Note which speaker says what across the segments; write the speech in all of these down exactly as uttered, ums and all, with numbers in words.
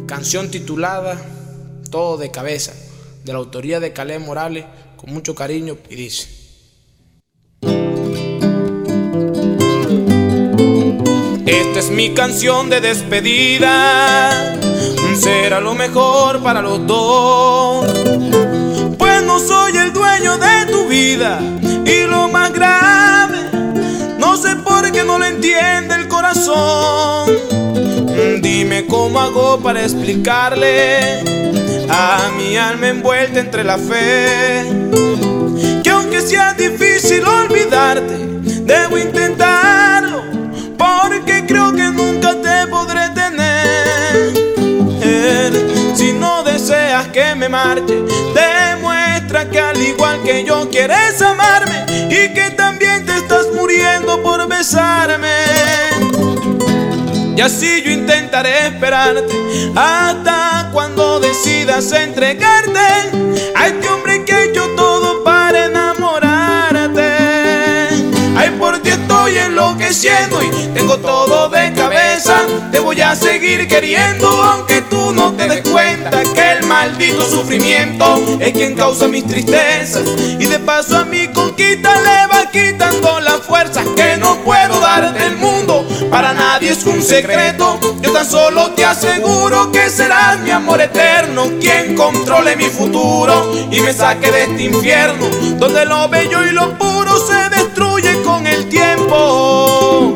Speaker 1: Canción titulada Todo de Cabeza, de la autoría de Caleb Morales, con mucho cariño, y dice: esta es mi canción de despedida, será lo mejor para los dos, pues no soy el dueño de tu vida, y lo más grave, no sé por qué no lo entiende el corazón. Dime cómo hago para explicarle a mi alma envuelta entre la fe, que aunque sea difícil olvidarte, debo intentarlo, porque creo que nunca te podré tener. Si no deseas que me marche, demuestra que al igual que yo quieres amarme, y que también te estás muriendo por besarme. Y así yo intentaré esperarte hasta cuando decidas entregarte a este hombre que he hecho todo para enamorarte. Ay, por ti estoy enloqueciendo y tengo todo de cabeza. Te voy a seguir queriendo aunque tú no te des cuenta que el maldito sufrimiento es quien causa mis tristezas, y de paso a mi conquista le va quitando las fuerzas que no puedo dar del mundo. Para nadie es un secreto, yo tan solo te aseguro que serás mi amor eterno, quien controle mi futuro y me saque de este infierno, donde lo bello y lo puro se destruye con el tiempo.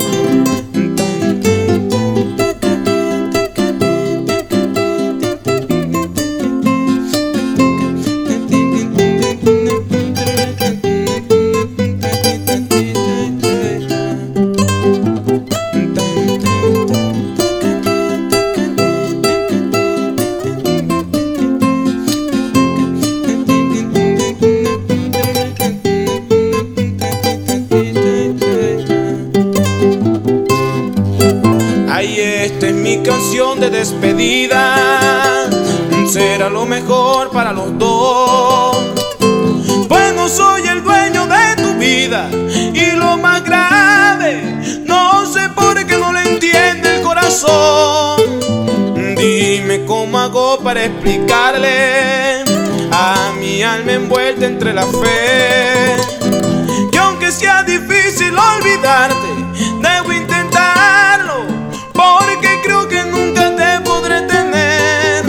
Speaker 1: Ay, esta es mi canción de despedida, será lo mejor para los dos, pues no soy el dueño de tu vida, y lo más grave, no sé por qué no lo entiende el corazón. Dime cómo hago para explicarle a mi alma envuelta entre la fe, que aunque sea difícil olvidarte, debo intentarlo, porque creo que nunca te podré tener.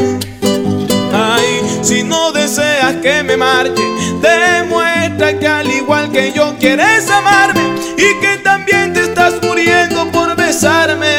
Speaker 1: Ay, si no deseas que me marche, demuestra que al igual que yo quieres amarme, y que también te estás muriendo por besarme.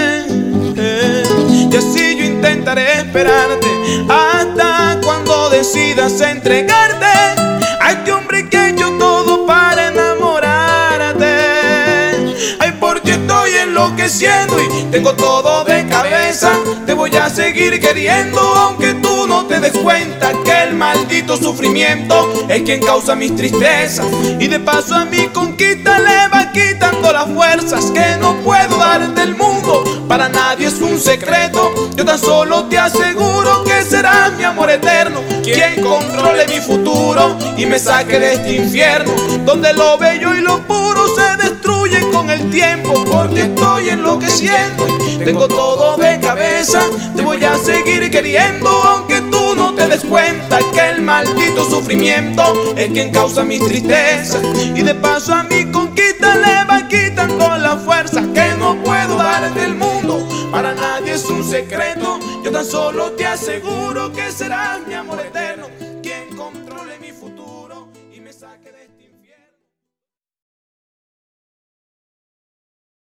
Speaker 1: Eh, y así yo intentaré esperarte hasta cuando decidas entregarte a este hombre que he hecho todo para enamorarte. Ay, por ti estoy enloqueciendo y tengo todo de cabeza. Te voy a seguir queriendo aunque tú no te des cuenta que el maldito sufrimiento es quien causa mis tristezas, y de paso a mi conquista le va quitando las fuerzas que no puedo dar del mundo. Para nadie es un secreto, yo tan solo te aseguro que serás mi amor eterno, quien controle mi futuro y me saque de este infierno, donde lo bello y lo puro se destruye con el tiempo. Porque estoy enloqueciendo y tengo todo de cabeza. Te voy a seguir queriendo aunque tú no te des cuenta que el maldito sufrimiento es quien causa mis tristezas, y de paso a mi conquista le va quitando las fuerzas que no puedo dar del mundo. Para nadie es un secreto, yo tan solo te aseguro que serás mi amor eterno,